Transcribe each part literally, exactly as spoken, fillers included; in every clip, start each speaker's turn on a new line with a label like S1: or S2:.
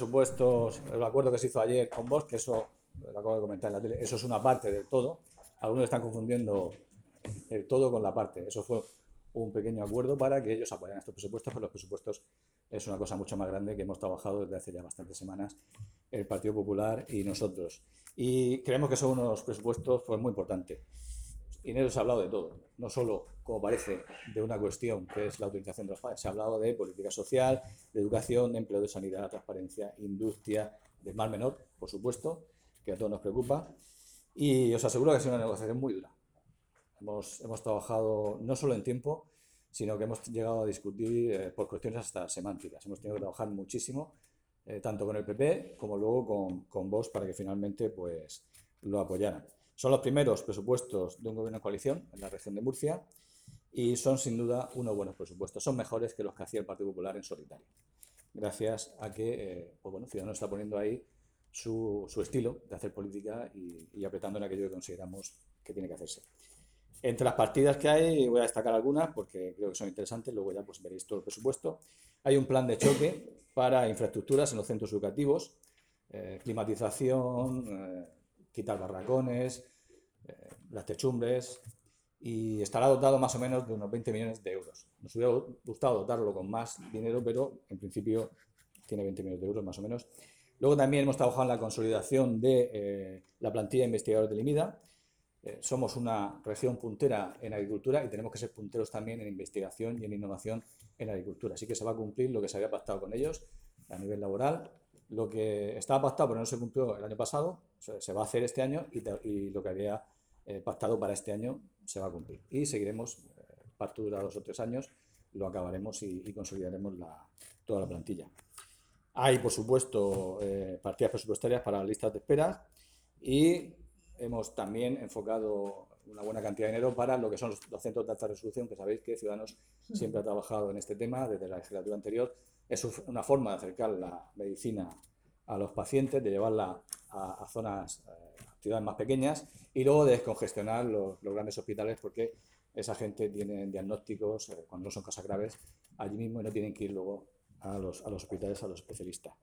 S1: presupuestos, el acuerdo que se hizo ayer con Vox, que eso lo acabo de comentar en la tele, eso es una parte del todo. Algunos están confundiendo el todo con la parte. Eso fue un pequeño acuerdo para que ellos apoyaran estos presupuestos, pero los presupuestos es una cosa mucho más grande que hemos trabajado desde hace ya bastantes semanas el Partido Popular y nosotros. Y creemos que son unos presupuestos pues, muy importantes. Y en ellos se ha hablado de todo, no solo, como parece, de una cuestión que es la utilización de los padres, se ha hablado de política social, de educación, de empleo, de sanidad, transparencia, industria, de mal menor, por supuesto, que a todos nos preocupa. Y os aseguro que ha sido una negociación muy dura. Hemos, hemos trabajado no solo en tiempo, sino que hemos llegado a discutir eh, por cuestiones hasta semánticas. Hemos tenido que trabajar muchísimo, eh, tanto con el P P como luego con, con Vox, para que finalmente pues, lo apoyaran. Son los primeros presupuestos de un gobierno de coalición en la región de Murcia y son sin duda unos buenos presupuestos. Son mejores que los que hacía el Partido Popular en solitario. Gracias a que eh, pues bueno, Ciudadanos está poniendo ahí su, su estilo de hacer política y, y apretando en aquello que consideramos que tiene que hacerse. Entre las partidas que hay, voy a destacar algunas porque creo que son interesantes, luego ya pues veréis todo el presupuesto. Hay un plan de choque para infraestructuras en los centros educativos, eh, climatización, eh, quitar barracones, eh, las techumbres, y estará dotado más o menos de unos veinte millones de euros. Nos hubiera gustado dotarlo con más dinero, pero en principio tiene veinte millones de euros más o menos. Luego también hemos trabajado en la consolidación de eh, la plantilla de investigadores del IMIDA. Eh, somos una región puntera en agricultura y tenemos que ser punteros también en investigación y en innovación en agricultura. Así que se va a cumplir lo que se había pactado con ellos a nivel laboral. Lo que estaba pactado pero no se cumplió el año pasado, se, se va a hacer este año y, y lo que había eh, pactado para este año se va a cumplir. Y seguiremos, eh, parto dura dos o tres años, lo acabaremos y, y consolidaremos la, toda la plantilla. Hay, por supuesto, eh, partidas presupuestarias para las listas de espera y hemos también enfocado una buena cantidad de dinero para lo que son los, los centros de alta resolución, que sabéis que Ciudadanos siempre ha trabajado en este tema desde la legislatura anterior. Es una forma de acercar la medicina a los pacientes, de llevarla a, a zonas, eh, a ciudades más pequeñas y luego de descongestionar los, los grandes hospitales porque esa gente tiene diagnósticos, eh, cuando no son cosas graves, allí mismo y no tienen que ir luego a los, a los hospitales, a los especialistas.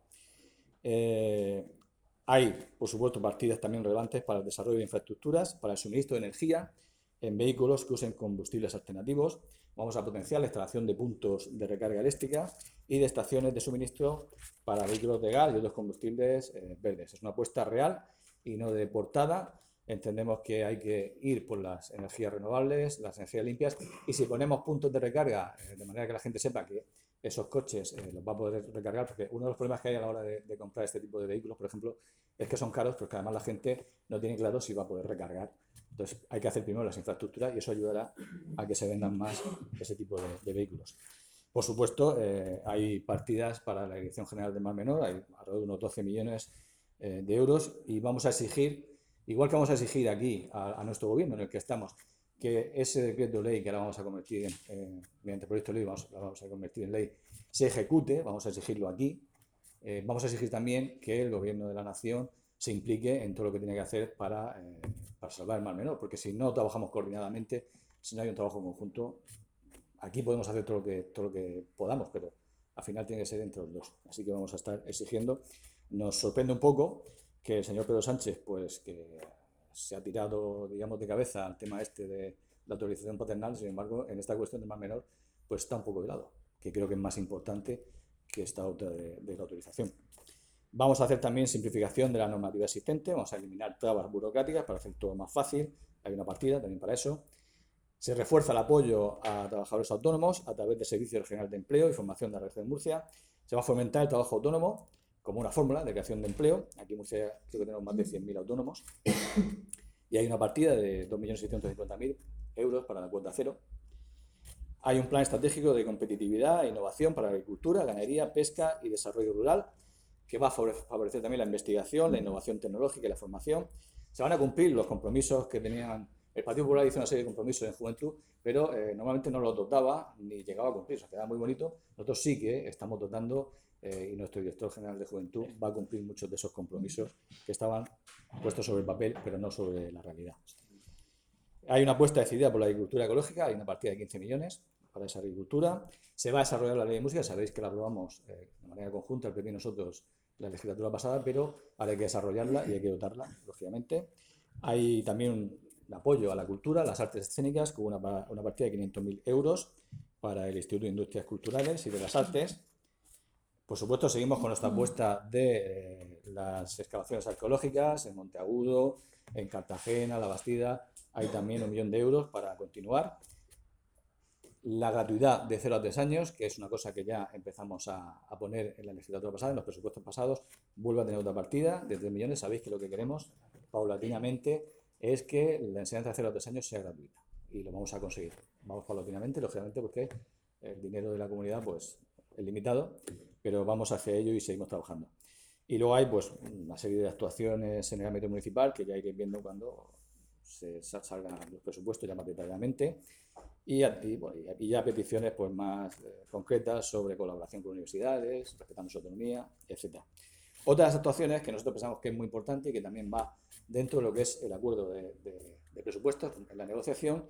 S1: Eh, hay, por supuesto, partidas también relevantes para el desarrollo de infraestructuras, para el suministro de energía en vehículos que usen combustibles alternativos. Vamos a potenciar la instalación de puntos de recarga eléctrica y de estaciones de suministro para vehículos de gas y otros combustibles eh, verdes. Es una apuesta real y no de portada. Entendemos que hay que ir por las energías renovables, las energías limpias, y si ponemos puntos de recarga, eh, de manera que la gente sepa que esos coches eh, los va a poder recargar, porque uno de los problemas que hay a la hora de, de comprar este tipo de vehículos, por ejemplo, es que son caros, porque además la gente no tiene claro si va a poder recargar. Entonces hay que hacer primero las infraestructuras y eso ayudará a que se vendan más ese tipo de, de vehículos. Por supuesto, eh, hay partidas para la Dirección General del Mar Menor, hay alrededor de unos doce millones eh, de euros y vamos a exigir, igual que vamos a exigir aquí a, a nuestro gobierno en el que estamos, que ese decreto de ley que ahora vamos a convertir en, eh, mediante proyecto de ley, vamos, la vamos a convertir en ley, se ejecute, vamos a exigirlo aquí. Eh, vamos a exigir también que el gobierno de la nación se implique en todo lo que tiene que hacer para, eh, para salvar el Mar Menor, porque si no trabajamos coordinadamente, si no hay un trabajo conjunto, aquí podemos hacer todo lo que, todo lo que podamos, pero al final tiene que ser entre los dos. Así que vamos a estar exigiendo. Nos sorprende un poco que el señor Pedro Sánchez, pues que se ha tirado, digamos, de cabeza al tema este de la autorización paternal, sin embargo, en esta cuestión del Mar Menor, pues está un poco de lado, que creo que es más importante que esta otra de, de la autorización. Vamos a hacer también simplificación de la normativa existente, vamos a eliminar trabas burocráticas para hacer todo más fácil, hay una partida también para eso. Se refuerza el apoyo a trabajadores autónomos a través del Servicio Regional de Empleo y Formación de la Región de Murcia. Se va a fomentar el trabajo autónomo como una fórmula de creación de empleo. Aquí en Murcia creo que tenemos más de cien mil autónomos. Y hay una partida de dos millones seiscientos cincuenta mil euros para la cuota cero. Hay un plan estratégico de competitividad e innovación para la agricultura, ganadería, pesca y desarrollo rural, que va a favorecer también la investigación, la innovación tecnológica y la formación. Se van a cumplir los compromisos que tenían. El Partido Popular hizo una serie de compromisos en juventud, pero eh, normalmente no los dotaba ni llegaba a cumplir, o sea, quedaba muy bonito. Nosotros sí que estamos dotando eh, y nuestro director general de juventud va a cumplir muchos de esos compromisos que estaban puestos sobre el papel, pero no sobre la realidad. Hay una apuesta decidida por la agricultura ecológica, hay una partida de quince millones para esa agricultura. Se va a desarrollar la ley de música, sabéis que la aprobamos eh, de manera conjunta, el P P y nosotros, la legislatura pasada, pero ahora hay que desarrollarla y hay que dotarla, lógicamente. Hay también un, un apoyo a la cultura, a las artes escénicas, con una, una partida de quinientos mil euros para el Instituto de Industrias Culturales y de las Artes. Por supuesto, seguimos con nuestra apuesta de eh, las excavaciones arqueológicas en Monteagudo, en Cartagena, La Bastida. Hay también un millón de euros para continuar. La gratuidad de cero a tres años, que es una cosa que ya empezamos a, a poner en la legislatura pasada, en los presupuestos pasados, vuelve a tener otra partida de tres millones. Sabéis que lo que queremos paulatinamente es que la enseñanza de cero a tres años sea gratuita. Y lo vamos a conseguir. Vamos paulatinamente, lógicamente, porque el dinero de la comunidad pues, es limitado, pero vamos hacia ello y seguimos trabajando. Y luego hay pues, una serie de actuaciones en el ámbito municipal que ya iré viendo cuando se salgan los presupuestos ya más detalladamente. Y, y, bueno, y ya peticiones pues, más eh, concretas sobre colaboración con universidades, respetando su autonomía, etcétera. Otras actuaciones que nosotros pensamos que es muy importante y que también va dentro de lo que es el acuerdo de, de, de presupuestos en la negociación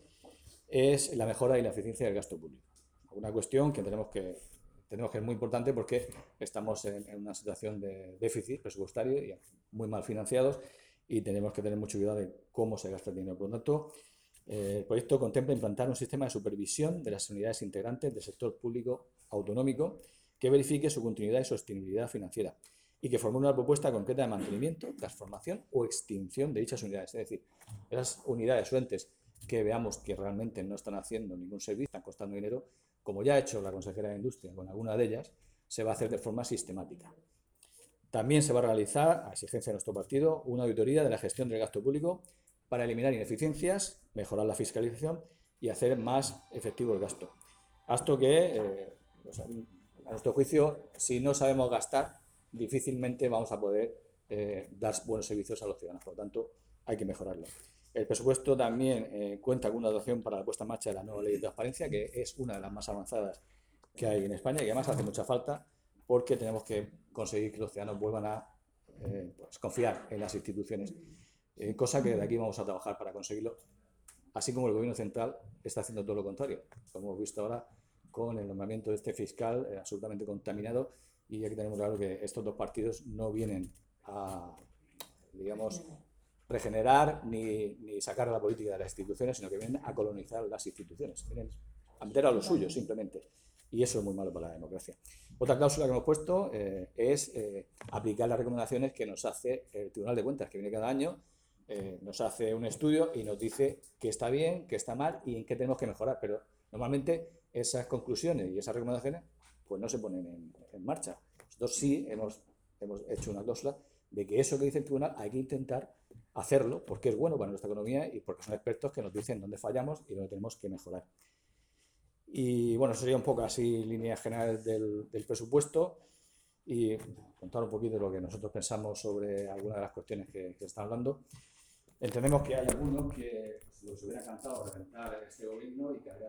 S1: es la mejora y la eficiencia del gasto público. Una cuestión que tenemos que, tenemos que es muy importante porque estamos en, en una situación de déficit presupuestario y muy mal financiados y tenemos que tener mucho cuidado de cómo se gasta el dinero. Por lo tanto, el proyecto contempla implantar un sistema de supervisión de las unidades integrantes del sector público autonómico que verifique su continuidad y sostenibilidad financiera y que formule una propuesta concreta de mantenimiento, transformación o extinción de dichas unidades. Es decir, esas unidades o entes que veamos que realmente no están haciendo ningún servicio, están costando dinero, como ya ha hecho la consejera de Industria con alguna de ellas, se va a hacer de forma sistemática. También se va a realizar, a exigencia de nuestro partido, una auditoría de la gestión del gasto público para eliminar ineficiencias, mejorar la fiscalización y hacer más efectivo el gasto. Gasto que, eh, o sea, a nuestro juicio, si no sabemos gastar, difícilmente vamos a poder eh, dar buenos servicios a los ciudadanos. Por lo tanto, hay que mejorarlo. El presupuesto también eh, cuenta con una dotación para la puesta en marcha de la nueva ley de transparencia, que es una de las más avanzadas que hay en España y que además hace mucha falta porque tenemos que conseguir que los ciudadanos vuelvan a eh, pues, confiar en las instituciones. Eh, cosa que de aquí vamos a trabajar para conseguirlo, así como el gobierno central está haciendo todo lo contrario, como hemos visto ahora con el nombramiento de este fiscal eh, absolutamente contaminado, y aquí tenemos claro que estos dos partidos no vienen a, digamos, regenerar ni, ni sacar a la política de las instituciones, sino que vienen a colonizar las instituciones, vienen a meter a lo suyo simplemente, y eso es muy malo para la democracia. Otra cláusula que hemos puesto eh, es eh, aplicar las recomendaciones que nos hace el Tribunal de Cuentas, que viene cada año. Eh, nos hace un estudio y nos dice qué está bien, qué está mal y en qué tenemos que mejorar, pero normalmente esas conclusiones y esas recomendaciones pues no se ponen en, en marcha. Nosotros sí hemos, hemos hecho una cláusula de que eso que dice el tribunal hay que intentar hacerlo porque es bueno para nuestra economía y porque son expertos que nos dicen dónde fallamos y dónde tenemos que mejorar. Y bueno, eso sería un poco así líneas generales del, del presupuesto y contar un poquito de lo que nosotros pensamos sobre algunas de las cuestiones que, que se están hablando. Entendemos que hay algunos que se les hubiera encantado reventar este gobierno y que habría